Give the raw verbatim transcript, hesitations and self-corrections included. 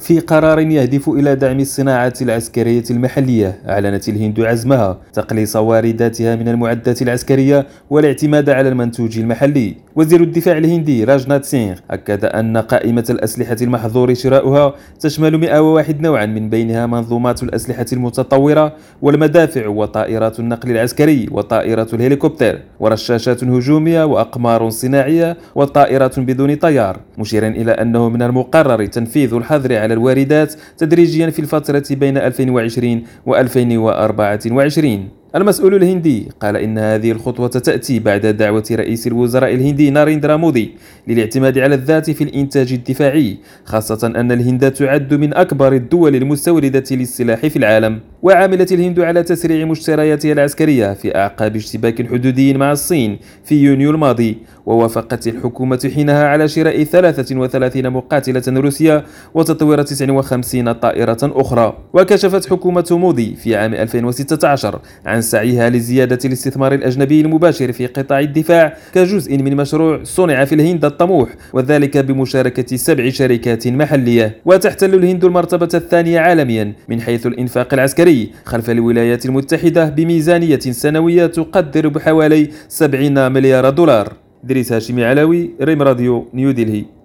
في قرار يهدف إلى دعم الصناعة العسكرية المحلية، أعلنت الهند عزمها تقليص وارداتها من المعدات العسكرية والاعتماد على المنتوج المحلي. وزير الدفاع الهندي راجناث سينغ أكد أن قائمة الأسلحة المحظور شراؤها تشمل مئة وواحد نوعا، من بينها منظومات الأسلحة المتطورة والمدافع وطائرات النقل العسكري وطائرة الهليكوبتر ورشاشات هجومية وأقمار صناعية وطائرات بدون طيار، مشيرا إلى أنه من المقرر تنفيذ الحظر على الواردات تدريجيا في الفترة بين ألفين وعشرين و ألفين وأربعة وعشرين. المسؤول الهندي قال إن هذه الخطوة تأتي بعد دعوة رئيس الوزراء الهندي ناريندرا مودي للاعتماد على الذات في الإنتاج الدفاعي، خاصة أن الهند تعد من أكبر الدول المستوردة للسلاح في العالم. وعملت الهند على تسريع مشترياتها العسكرية في أعقاب اشتباك حدودي مع الصين في يونيو الماضي، ووافقت الحكومة حينها على شراء ثلاثة وثلاثين مقاتلة روسية وتطوير تسعة وخمسين طائرة أخرى. وكشفت حكومة مودي في عام ألفين وستة عشر عن سعيها لزيادة الاستثمار الأجنبي المباشر في قطاع الدفاع كجزء من مشروع صنع في الهند الطموح، وذلك بمشاركة سبع شركات محلية. وتحتل الهند المرتبة الثانية عالميا من حيث الإنفاق العسكري خلف الولايات المتحدة بميزانية سنوية تقدر بحوالي سبعين مليار دولار. دريس هاشمي علوي، ريم راديو، نيودلهي.